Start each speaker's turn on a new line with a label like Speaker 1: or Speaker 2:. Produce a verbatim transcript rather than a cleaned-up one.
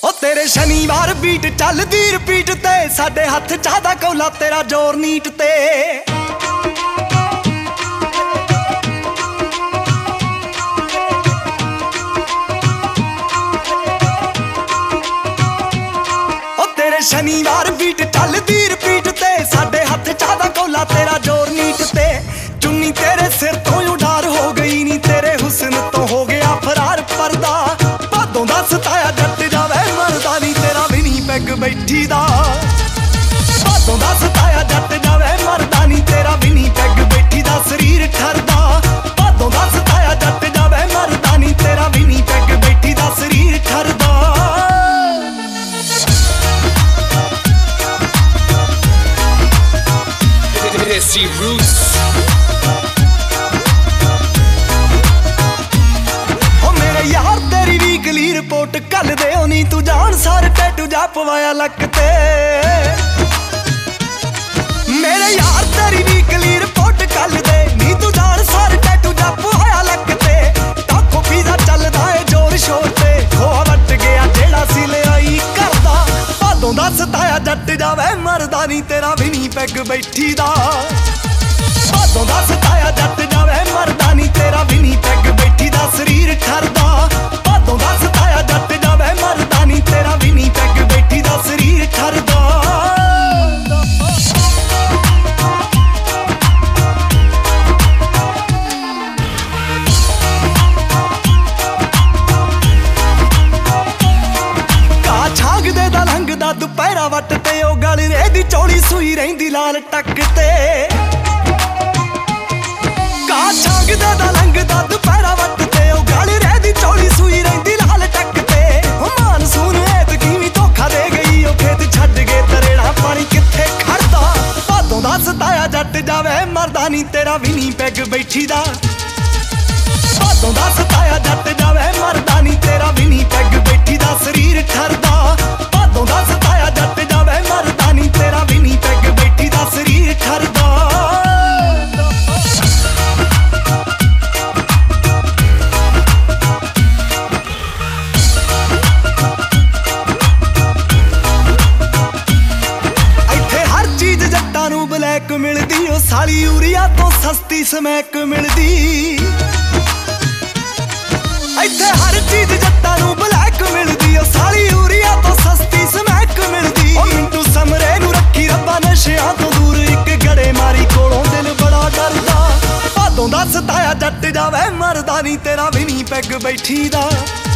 Speaker 1: ओ तेरे शनिवार बीट चलदी रिपीट ते साडे हथ चाहदा कौला तेरा जोर नीट ते। ओ तेरे शनिवार बीट चलदी रिपीट ते साडे हथ चाहदा कौला तेरा जोर नीट ते। चुन्नी तेरे सिर तो उडार हो गई नी तेरे हुस्न तो हो गया फरार पर्दा। भादों दा सताया जट जावे मरदा नी तेरा भी नी पैग बैठी दा। भादों दा सताया जट जावे मरदा नी तेरा भी नी पैग बैठी दा शरीर ठरदा। भादों दा सताया जट जावे मरदा नी तेरा भी नी पैग बैठी दा शरीर ठरदा।
Speaker 2: Desi Roots
Speaker 1: रिपोर्ट कल दे नी तू जान सार टैटू जा पवाया लक ते। मेरे यार तेरी वीकली रिपोर्ट कल दे नी तू जान सार टैटू जा पवाया लक ते। टाको पीजा चलदा है जोर शोर ते खोआ वट गया जेड़ा सिले आई करदा। भादों दा सताया जट जावे मरदा नी तेरा भी नी पैग बैठी दा। भादों दा सताया जट जावे मरदा नी तेरा भी नी पैग बैठी दा शरीर ठरदा। भादों दा सताया जट जावे मरदा नी तेरा भी नी पैग बैठी दा शरीर ठरदा। का छांगदे दा लंघदा दुपहरा वट ते ओ गल रेदी चौड़ी सूई रहिंदी लाल टक ते। का छांगदे दा लंघदा दुपहरा वट ते ओ गल रेदी चौड़ी सूई रहिंदी लाल टक ते। मानसून ऐत किवी धोखा दे गई ओ खेत छड्ड गए तरेड़ा पानी कित्थे खड़दा। भादों दा सताया जट जावे मरदा नी तेरा भी नी पैग बैठी दा। भादों दा सताया जट जावे मरदा नी तेरा भी नी पैग बैठी दा शरीर ठरदा। भादों दा सताया जट जावे मरदा नी तेरा भी नी पैग बैठी दा शरीर ठरदा। ब्लैक मिलदी ओ साली यूरिया तो सस्ती समैक मिलदी। इत्थे हर चीज जट्टां नूं ब्लैक मिलदी ओ साली यूरिया तो सस्ती समैक मिलदी। ओ मिंटू समरे नूं रखी रब्बा नशियां तो दूर इक गड़े मारी कोलों दिल बड़ा डरदा। भादों दा सताया जट जावे मरदा नी तेरा भी नी पैग बैठी दा।